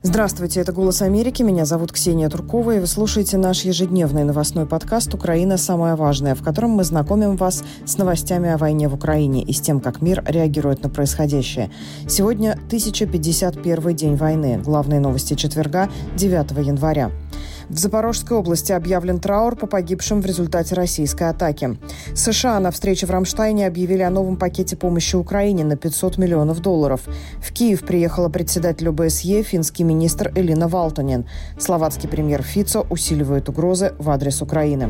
Здравствуйте, это «Голос Америки». Меня зовут Ксения Туркова, и вы слушаете наш ежедневный новостной подкаст «Украина. Самое важное», в котором мы знакомим вас с новостями о войне в Украине и с тем, как мир реагирует на происходящее. Сегодня 1051 день войны. Главные новости четверга, 9 января. В Запорожской области объявлен траур по погибшим в результате российской атаки. США на встрече в Рамштайне объявили о новом пакете помощи Украине на $500 миллионов. В Киев приехала председатель ОБСЕ, финский министр Элина Валтонен. Словацкий премьер Фицо усиливает угрозы в адрес Украины.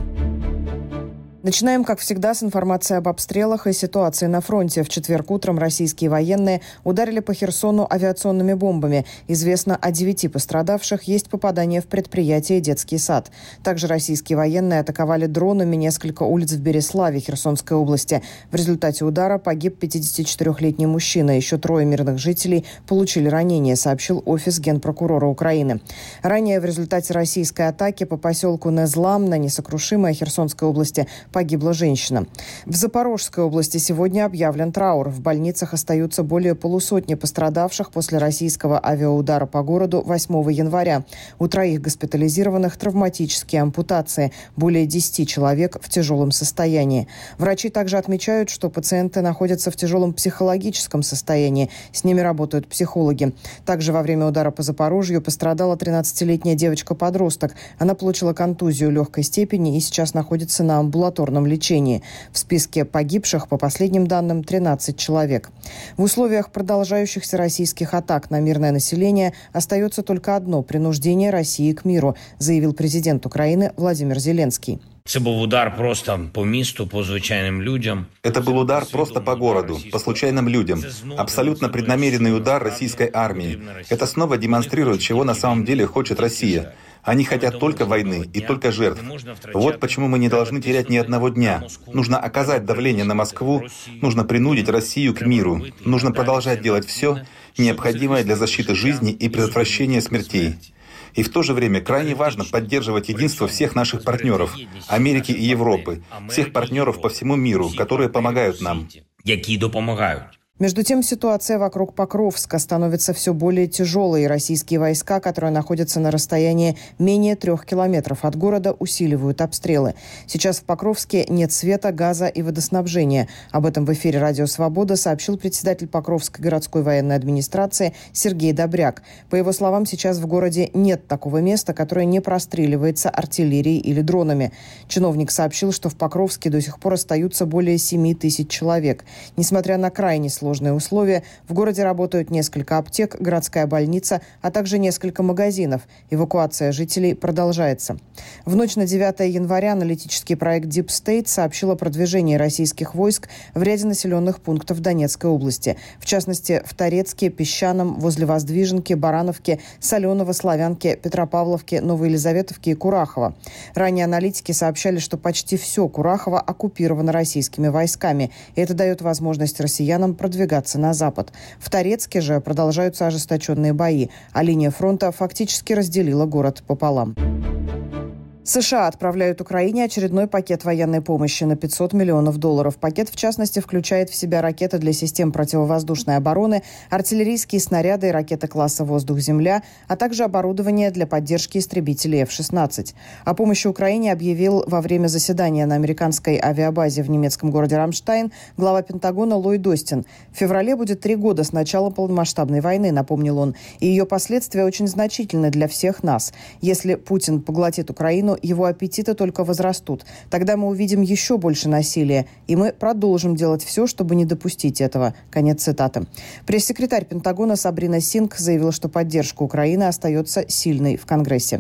Начинаем, как всегда, с информации об обстрелах и ситуации на фронте. В четверг утром российские военные ударили по Херсону авиационными бомбами. Известно о 9 пострадавших, есть попадание в предприятие «Детский сад». Также российские военные атаковали дронами несколько улиц в Береславе, Херсонской области. В результате удара погиб 54-летний мужчина. Еще 3 мирных жителей получили ранения, сообщил офис генпрокурора Украины. Ранее в результате российской атаки по поселку Незлам на Несокрушимой Херсонской области погибла женщина. В Запорожской области сегодня объявлен траур. В больницах остаются более полусотни пострадавших после российского авиаудара по городу 8 января. У 3 госпитализированных травматические ампутации. Более 10 человек в тяжелом состоянии. Врачи также отмечают, что пациенты находятся в тяжелом психологическом состоянии. С ними работают психологи. Также во время удара по Запорожью пострадала 13-летняя девочка-подросток. Она получила контузию легкой степени и сейчас находится на амбулаторном лечении. В списке погибших, по последним данным, 13 человек. В условиях продолжающихся российских атак на мирное население остается только одно – принуждение России к миру, заявил президент Украины Владимир Зеленский. Это был удар просто по месту, по звичайным людям. Это был удар просто по городу, по случайным людям. Абсолютно преднамеренный удар российской армии. Это снова демонстрирует, чего на самом деле хочет Россия. Они хотят только войны и только жертв. Вот почему мы не должны терять ни одного дня. Нужно оказать давление на Москву, нужно принудить Россию к миру. Нужно продолжать делать все необходимое для защиты жизни и предотвращения смертей. И в то же время крайне важно поддерживать единство всех наших партнеров, Америки и Европы, всех партнеров по всему миру, которые помогают нам. Между тем, ситуация вокруг Покровска становится все более тяжелой, и российские войска, которые находятся на расстоянии менее 3 километров от города, усиливают обстрелы. Сейчас в Покровске нет света, газа и водоснабжения. Об этом в эфире «Радио Свобода» сообщил председатель Покровской городской военной администрации Сергей Добряк. По его словам, сейчас в городе нет такого места, которое не простреливается артиллерией или дронами. Чиновник сообщил, что в Покровске до сих пор остаются более 7 тысяч человек. Несмотря на крайне сложные условия, в городе работают несколько аптек, городская больница, а также несколько магазинов. Эвакуация жителей продолжается. В ночь на 9 января аналитический проект Deep State сообщил о продвижении российских войск в ряде населенных пунктов Донецкой области. В частности, в Торецке, Песчаном, возле Воздвиженки, Барановки, Соленово, Славянке, Петропавловке, Новоелизаветовке и Курахово. Ранее аналитики сообщали, что почти все Курахово оккупировано российскими войсками. И это дает возможность россиянам продвигаться на запад. В Торецке же продолжаются ожесточенные бои, а линия фронта фактически разделила город пополам. США отправляют Украине очередной пакет военной помощи на $500 миллионов. Пакет, в частности, включает в себя ракеты для систем противовоздушной обороны, артиллерийские снаряды и ракеты класса «Воздух-Земля», а также оборудование для поддержки истребителей F-16. О помощи Украине объявил во время заседания на американской авиабазе в немецком городе Рамштайн глава Пентагона Ллойд Остин. В феврале будет 3 года с начала полномасштабной войны, напомнил он, и ее последствия очень значительны для всех нас. Если Путин поглотит Украину, его аппетиты только возрастут. Тогда мы увидим еще больше насилия, и мы продолжим делать все, чтобы не допустить этого. Конец цитаты. Пресс-секретарь Пентагона Сабрина Сингх заявила, что поддержка Украины остается сильной в Конгрессе.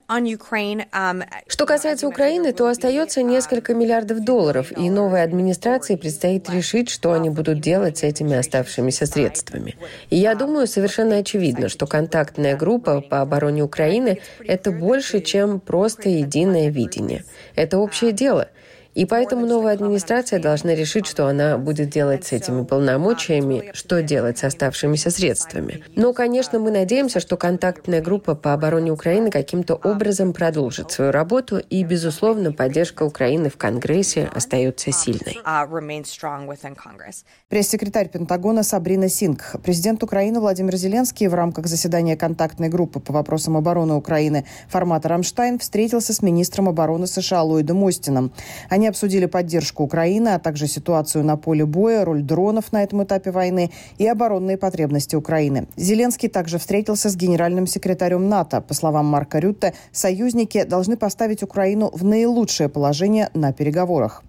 Что касается Украины, то остается несколько миллиардов долларов, и новой администрации предстоит решить, что они будут делать с этими оставшимися средствами. И я думаю, совершенно очевидно, что контактная группа по обороне Украины – это больше, чем просто единое видение. Это общее дело. И поэтому новая администрация должна решить, что она будет делать с этими полномочиями, что делать с оставшимися средствами. Но, конечно, мы надеемся, что контактная группа по обороне Украины каким-то образом продолжит свою работу, и, безусловно, поддержка Украины в Конгрессе остается сильной. Пресс-секретарь Пентагона Сабрина Сингх. Президент Украины Владимир Зеленский в рамках заседания контактной группы по вопросам обороны Украины формата «Рамштайн» встретился с министром обороны США Ллойдом Остином. Они обсудили поддержку Украины, а также ситуацию на поле боя, роль дронов на этом этапе войны и оборонные потребности Украины. Зеленский также встретился с генеральным секретарем НАТО. По словам Марка Рютте, союзники должны поставить Украину в наилучшее положение на переговорах.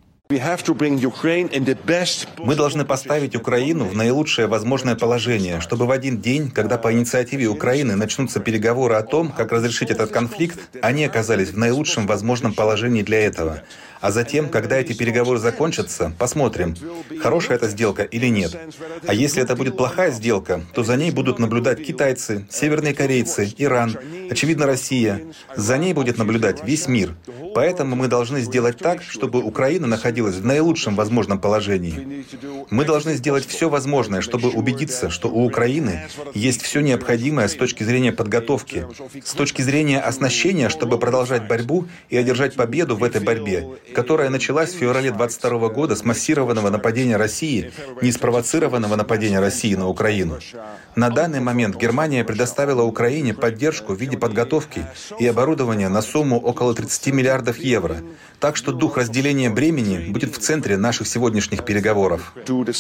Мы должны поставить Украину в наилучшее возможное положение, чтобы в один день, когда по инициативе Украины начнутся переговоры о том, как разрешить этот конфликт, они оказались в наилучшем возможном положении для этого. А затем, когда эти переговоры закончатся, посмотрим, хорошая эта сделка или нет. А если это будет плохая сделка, то за ней будут наблюдать китайцы, северные корейцы, Иран, очевидно, Россия. За ней будет наблюдать весь мир. Поэтому мы должны сделать так, чтобы Украина находилась в наилучшем возможном положении. Мы должны сделать все возможное, чтобы убедиться, что у Украины есть все необходимое с точки зрения подготовки, с точки зрения оснащения, чтобы продолжать борьбу и одержать победу в этой борьбе, которая началась в феврале 2022 года с массированного нападения России, неспровоцированного нападения России на Украину. На данный момент Германия предоставила Украине поддержку в виде подготовки и оборудования на сумму около 30 миллиардов евро. Так что дух разделения бремени будет в центре наших сегодняшних переговоров.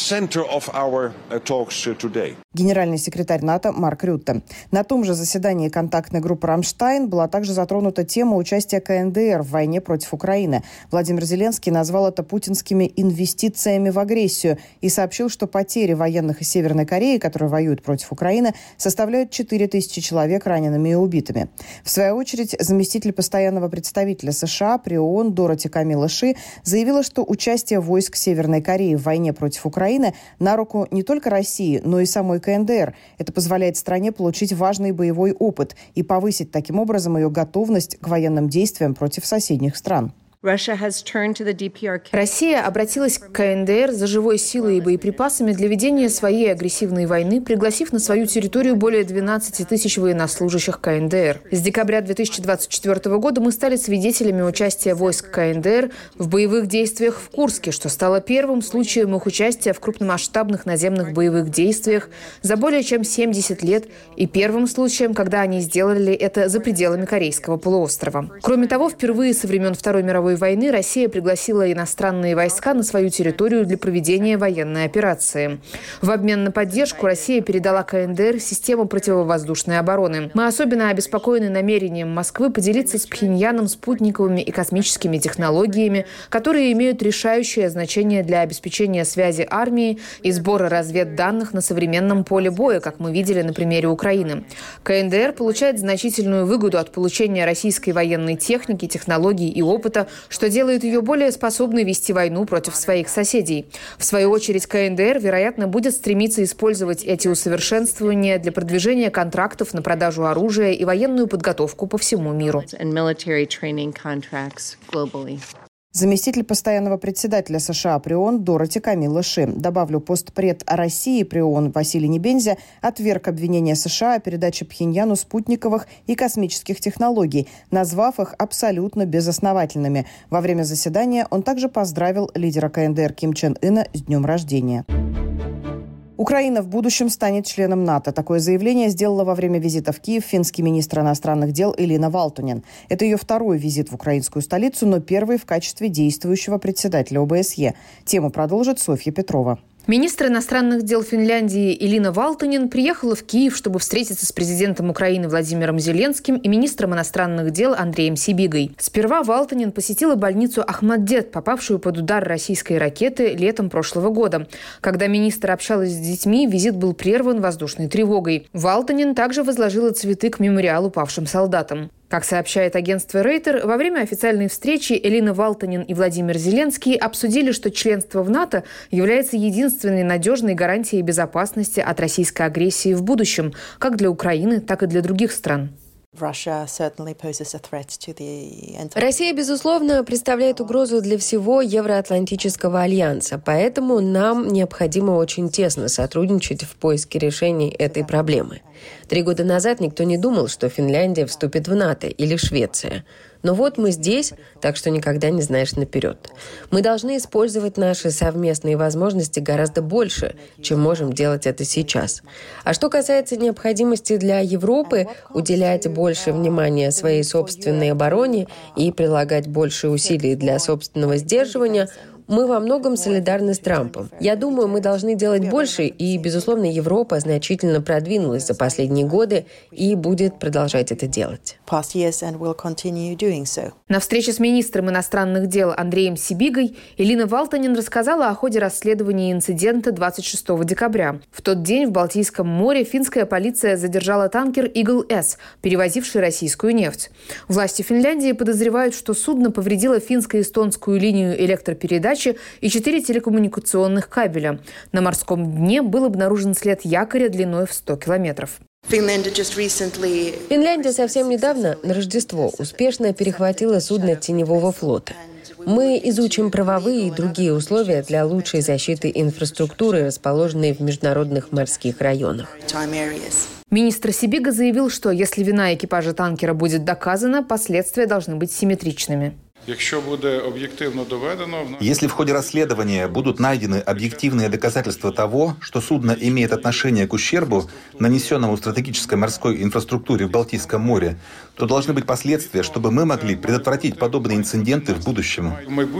Генеральный секретарь НАТО Марк Рютте. На том же заседании контактной группы «Рамштайн» была также затронута тема участия КНДР в войне против Украины. Владимир Зеленский назвал это путинскими инвестициями в агрессию и сообщил, что потери военных из Северной Кореи, которые воюют против Украины, составляют 4000 человек ранеными и убитыми. В свою очередь, заместитель постоянного представителя США при ООН Дороти Камила Ши заявила, что участие войск Северной Кореи в войне против Украины на руку не только России, но и самой КНДР. Это позволяет стране получить важный боевой опыт и повысить таким образом ее готовность к военным действиям против соседних стран. Россия обратилась к КНДР за живой силой и боеприпасами для ведения своей агрессивной войны, пригласив на свою территорию более 12 тысяч военнослужащих КНДР. С декабря 2024 года мы стали свидетелями участия войск КНДР в боевых действиях в Курске, что стало первым случаем их участия в крупномасштабных наземных боевых действиях за более чем 70 лет и первым случаем, когда они сделали это за пределами Корейского полуострова. Кроме того, впервые со времен Второй мировой войны Россия пригласила иностранные войска на свою территорию для проведения военной операции. В обмен на поддержку Россия передала КНДР систему противовоздушной обороны. Мы особенно обеспокоены намерением Москвы поделиться с Пхеньяном спутниковыми и космическими технологиями, которые имеют решающее значение для обеспечения связи армии и сбора разведданных на современном поле боя, как мы видели на примере Украины. КНДР получает значительную выгоду от получения российской военной техники, технологий и опыта, что делает ее более способной вести войну против своих соседей. В свою очередь, КНДР, вероятно, будет стремиться использовать эти усовершенствования для продвижения контрактов на продажу оружия и военную подготовку по всему миру. Заместитель постоянного председателя США при ООН Дороти Камила Ши. Добавлю, постпред России при ООН Василий Небензя отверг обвинения США о передаче Пхеньяну спутниковых и космических технологий, назвав их абсолютно безосновательными. Во время заседания он также поздравил лидера КНДР Ким Чен Ына с днем рождения. Украина в будущем станет членом НАТО. Такое заявление сделала во время визита в Киев финский министр иностранных дел Элина Валтонен. Это ее второй визит в украинскую столицу, но первый в качестве действующего председателя ОБСЕ. Тему продолжит Софья Петрова. Министр иностранных дел Финляндии Элина Валтонен приехала в Киев, чтобы встретиться с президентом Украины Владимиром Зеленским и министром иностранных дел Андреем Сибигой. Сперва Валтонен посетила больницу Ахмаддет, попавшую под удар российской ракеты летом прошлого года. Когда министр общалась с детьми, визит был прерван воздушной тревогой. Валтонен также возложила цветы к мемориалу павшим солдатам. Как сообщает агентство Рейтер, во время официальной встречи Элина Валтонен и Владимир Зеленский обсудили, что членство в НАТО является единственной надежной гарантией безопасности от российской агрессии в будущем, как для Украины, так и для других стран. Россия, безусловно, представляет угрозу для всего Евроатлантического альянса, поэтому нам необходимо очень тесно сотрудничать в поиске решений этой проблемы. 3 года назад никто не думал, что Финляндия вступит в НАТО или Швеция. Но вот мы здесь, так что никогда не знаешь наперед. Мы должны использовать наши совместные возможности гораздо больше, чем можем делать это сейчас. А что касается необходимости для Европы уделять больше внимания своей собственной обороне и прилагать больше усилий для собственного сдерживания, мы во многом солидарны с Трампом. Я думаю, мы должны делать больше, и, безусловно, Европа значительно продвинулась за последние годы и будет продолжать это делать. На встрече с министром иностранных дел Андреем Сибигой Элина Валтонен рассказала о ходе расследования инцидента 26 декабря. В тот день в Балтийском море финская полиция задержала танкер «Игл-С», перевозивший российскую нефть. Власти Финляндии подозревают, что судно повредило финско-эстонскую линию электропередач и 4 телекоммуникационных кабеля. На морском дне был обнаружен след якоря длиной в 100 километров. Финляндия совсем недавно, на Рождество, успешно перехватила судно теневого флота. Мы изучим правовые и другие условия для лучшей защиты инфраструктуры, расположенной в международных морских районах. Министр Сибига заявил, что если вина экипажа танкера будет доказана, последствия должны быть симметричными. Если в ходе расследования будут найдены объективные доказательства того, что судно имеет отношение к ущербу, нанесенному стратегической морской инфраструктуре в Балтийском море, то должны быть последствия, чтобы мы могли предотвратить подобные инциденты в будущем.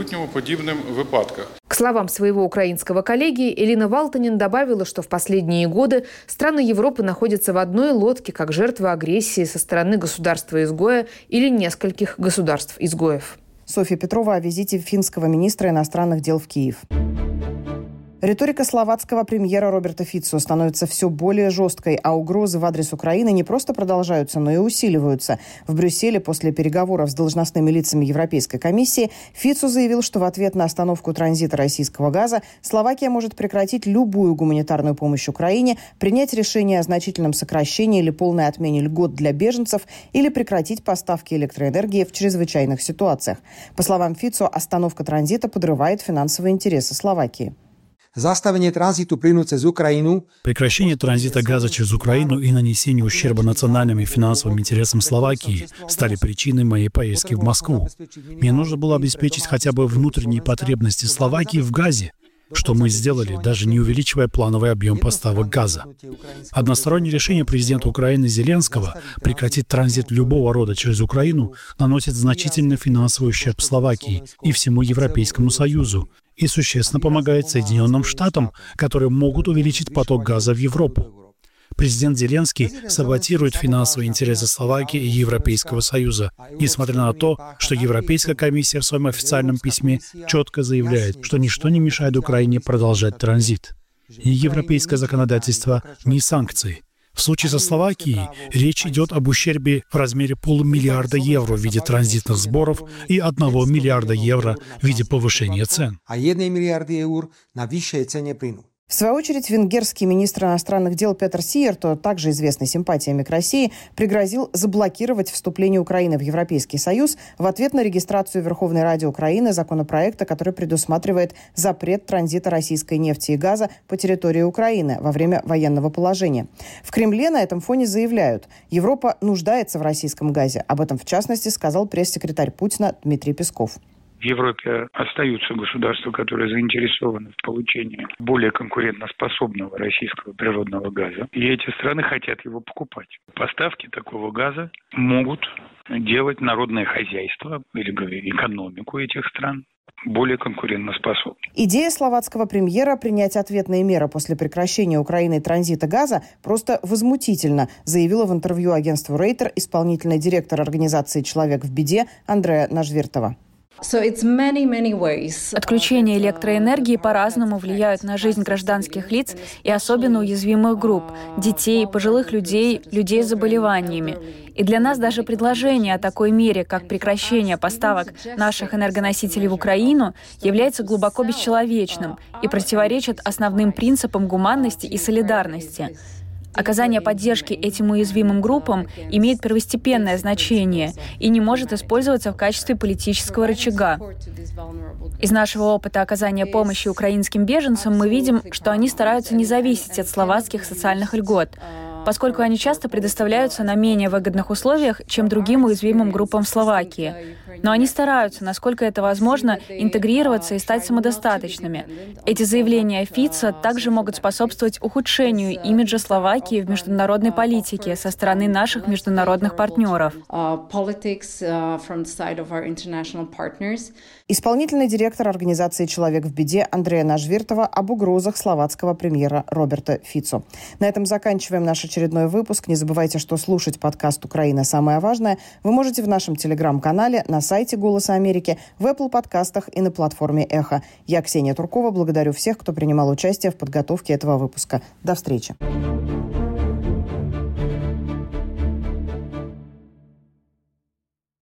К словам своего украинского коллеги, Элина Валтонен добавила, что в последние годы страны Европы находятся в одной лодке как жертвы агрессии со стороны государства-изгоя или нескольких государств-изгоев. Софья Петрова о визите финского министра иностранных дел в Киев. Риторика словацкого премьера Роберта Фицо становится все более жесткой, а угрозы в адрес Украины не просто продолжаются, но и усиливаются. В Брюсселе после переговоров с должностными лицами Европейской комиссии Фицо заявил, что в ответ на остановку транзита российского газа Словакия может прекратить любую гуманитарную помощь Украине, принять решение о значительном сокращении или полной отмене льгот для беженцев или прекратить поставки электроэнергии в чрезвычайных ситуациях. По словам Фицо, остановка транзита подрывает финансовые интересы Словакии. Заставление транзиту пlynu cez Украину. Прекращение транзита газа через Украину и нанесение ущерба национальным и финансовым интересам Словакии стали причиной моей поездки в Москву. Мне нужно было обеспечить хотя бы внутренние потребности Словакии в газе, что мы сделали, даже не увеличивая плановый объем поставок газа. Одностороннее решение президента Украины Зеленского прекратить транзит любого рода через Украину наносит значительный финансовый ущерб Словакии и всему Европейскому Союзу и существенно помогает Соединенным Штатам, которые могут увеличить поток газа в Европу. Президент Зеленский саботирует финансовые интересы Словакии и Европейского Союза, несмотря на то, что Европейская комиссия в своем официальном письме четко заявляет, что ничто не мешает Украине продолжать транзит. Ни европейское законодательство, ни санкции. В случае со Словакией речь идет об ущербе в размере $500 миллиарда евро в виде транзитных сборов и $1 миллиарда евро в виде повышения цен. В свою очередь, венгерский министр иностранных дел Петър Сиярто, также известный симпатиями к России, пригрозил заблокировать вступление Украины в Европейский Союз в ответ на регистрацию Верховной Ради Украины законопроекта, который предусматривает запрет транзита российской нефти и газа по территории Украины во время военного положения. В Кремле на этом фоне заявляют, Европа нуждается в российском газе. Об этом, в частности, сказал пресс-секретарь Путина Дмитрий Песков. В Европе остаются государства, которые заинтересованы в получении более конкурентоспособного российского природного газа. И эти страны хотят его покупать. Поставки такого газа могут делать народное хозяйство или экономику этих стран более конкурентоспособной. Идея словацкого премьера принять ответные меры после прекращения Украиной транзита газа просто возмутительна, заявила в интервью агентству Рейтер исполнительный директор организации «Человек в беде» Андреа Нажвертова. Отключение электроэнергии по-разному влияют на жизнь гражданских лиц и особенно уязвимых групп – детей, пожилых людей, людей с заболеваниями. И для нас даже предложение о такой мере, как прекращение поставок наших энергоносителей в Украину, является глубоко бесчеловечным и противоречит основным принципам гуманности и солидарности. Оказание поддержки этим уязвимым группам имеет первостепенное значение и не может использоваться в качестве политического рычага. Из нашего опыта оказания помощи украинским беженцам мы видим, что они стараются не зависеть от словацких социальных льгот, поскольку они часто предоставляются на менее выгодных условиях, чем другим уязвимым группам в Словакии. Но они стараются, насколько это возможно, интегрироваться и стать самодостаточными. Эти заявления Фица также могут способствовать ухудшению имиджа Словакии в международной политике со стороны наших международных партнеров. Исполнительный директор организации «Человек в беде» Андрея Нажвиртова об угрозах словацкого премьера Роберта Фицо. На этом заканчиваем наш очередной выпуск. Не забывайте, что слушать подкаст «Украина. Самое важное» вы можете в нашем телеграм-канале, на сайте «Голоса Америки», в Apple подкастах и на платформе «Эхо». Я, Ксения Туркова, благодарю всех, кто принимал участие в подготовке этого выпуска. До встречи.